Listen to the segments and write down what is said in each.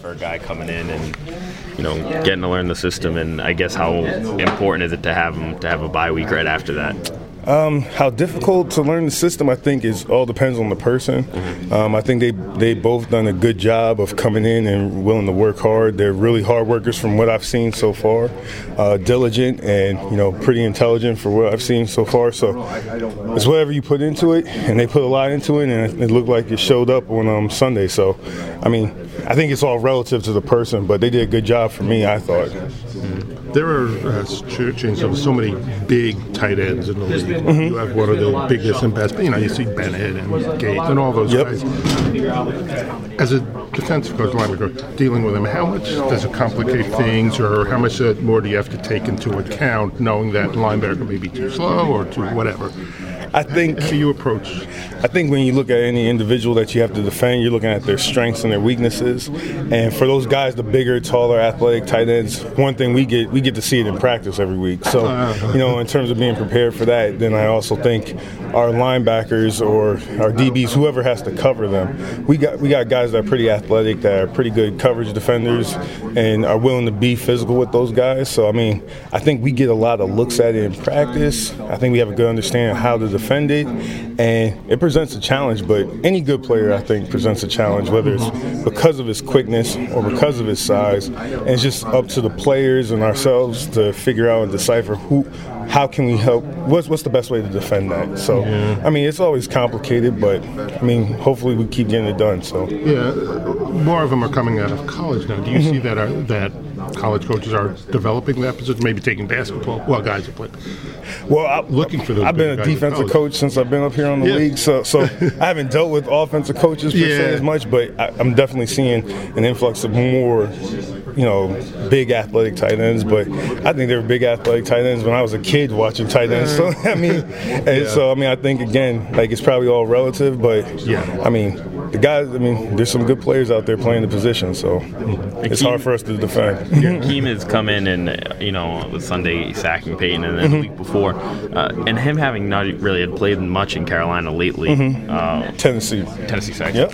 for a guy coming in and, getting to learn the system? And I guess how important is it to have him to have a bye week right after that? How difficult to learn the system, I think, all depends on the person. I think they both done a good job of coming in and willing to work hard. They're really hard workers from what I've seen so far, diligent and pretty intelligent for what I've seen so far. So it's whatever you put into it, and they put a lot into it, and it looked like it showed up on Sunday. So I think it's all relative to the person, but they did a good job for me, I thought. There are so many big tight ends in the league. You have one of the biggest and best. You see Bennett and Gates and all those guys. As a defensive coach, linebacker, dealing with them, how much does it complicate things, or how much more do you have to take into account, knowing that linebacker may be too slow or too whatever? I think how do you approach? I think when you look at any individual that you have to defend, you're looking at their strengths and their weaknesses. And for those guys, the bigger, taller, athletic tight ends, one thing we get to see it in practice every week. So, in terms of being prepared for that, then I also think our linebackers or our DBs, whoever has to cover them, we got guys that are pretty athletic, that are pretty good coverage defenders, and are willing to be physical with those guys. So, I think we get a lot of looks at it in practice. I think we have a good understanding of how to defend it, and it presents a challenge. But any good player, I think, presents a challenge, whether it's because of his quickness or because of his size. And it's just up to the players and ourselves to figure out and decipher how can we help, what's the best way to defend that. So, it's always complicated, but, hopefully we keep getting it done. So more of them are coming out of college now. Do you see that college coaches are developing that position, maybe taking basketball? Well, guys are playing. Well, looking for those. I've been a defensive coach since I've been up here on the league, so I haven't dealt with offensive coaches per se as much, but I'm definitely seeing an influx of more, big athletic tight ends. But I think there were big athletic tight ends when I was a kid watching tight ends. So I think again, it's probably all relative, but the guys, there's some good players out there playing the position, so it's hard for us to defend. Keem has come in and, with Sunday sacking Peyton and then the week before, and him having not really had played much in Carolina lately. Tennessee sack. Yep.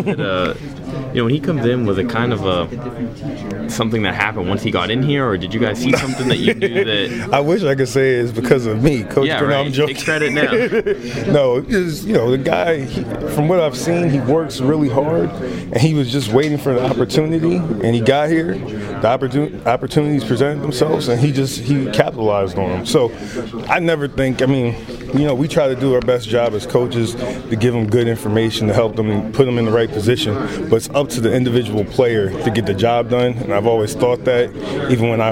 When he comes in, was it kind of something that happened once he got in here, or did you guys see something that you knew that? I wish I could say it's because of me, Coach. Yeah, right. I'm joking. Take credit now. No, because the guy, from what I've seen, he works really hard, and he was just waiting for the opportunity, and he got here. The opportunities presented themselves, and he capitalized on them. So I never think. We try to do our best job as coaches to give them good information to help them and put them in the right position. But it's up to the individual player to get the job done. And I've always thought that, even when I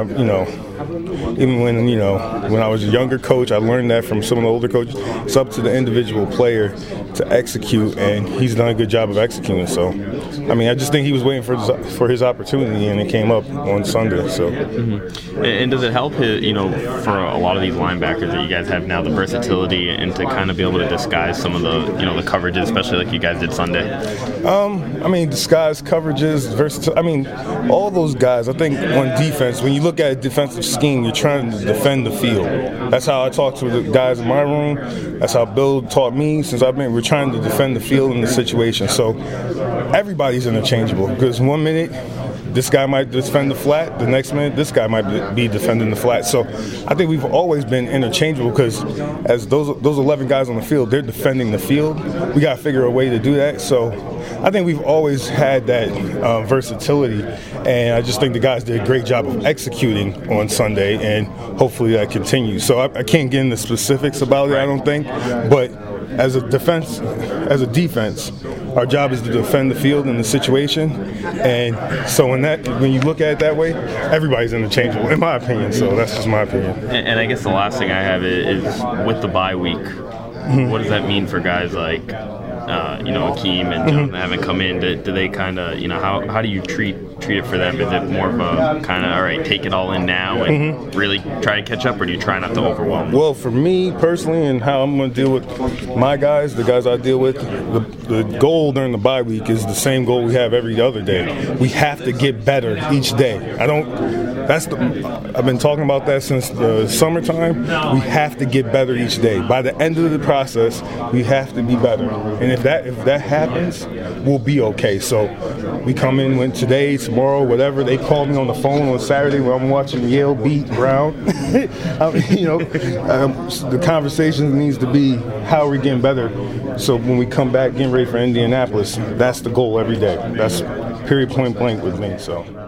was a younger coach, I learned that from some of the older coaches. It's up to the individual player to execute, and he's done a good job of executing. So, I just think he was waiting for his opportunity, and it came up on Sunday. So, And does it help, for a lot of these linebackers that you guys have now, the versatility and to kind of be able to disguise some of the, the coverages, especially like you guys did Sunday? Disguise coverages, versatility. All those guys. I think on defense, when you look at a defensive scheme, you're trying to defend the field. That's how I talk to the guys in my room. That's how Bill taught me since we're trying to defend the field and the situation. So everybody's interchangeable, because 1 minute this guy might defend the flat, the next minute this guy might be defending the flat. So I think we've always been interchangeable, because as those 11 guys on the field, they're defending the field. We got to figure a way to do that. So I think we've always had that versatility, and I just think the guys did a great job of executing on Sunday, and hopefully that continues. So I can't get into specifics about it, I don't think, but as a defense, our job is to defend the field and the situation, and so when you look at it that way, everybody's interchangeable, in my opinion. So that's just my opinion. And I guess the last thing I have is with the bye week, what does that mean for guys like Akeem and Jonathan haven't come in? Do they kind of, how do you treat it for them? Is it more of a kind of, all right, take it all in now and really try to catch up, or do you try not to overwhelm them? Well, for me personally, and how I'm going to deal with my guys, the guys I deal with, the goal during the bye week is the same goal we have every other day. We have to get better each day. I've been talking about that since the summertime. We have to get better each day. By the end of the process, we have to be better. And if that happens, we'll be okay. So we come in when today's tomorrow, whatever. They call me on the phone on Saturday when I'm watching Yale beat Brown. The conversation needs to be how are we getting better. So when we come back, getting ready for Indianapolis, that's the goal every day. That's period, point blank with me. So.